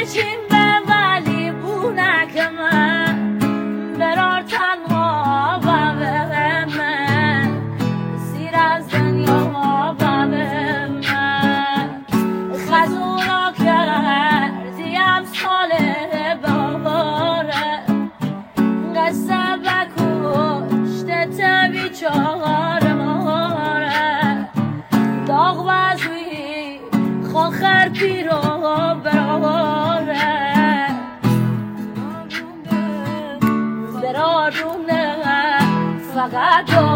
چین به ولی بونک من برار تنها و به من سیر از دنیا و به من خزونا کردیم سال باره قصه بکشت بیچاره ماره داغ وزوی خاخر پیرو براره برارونه فقط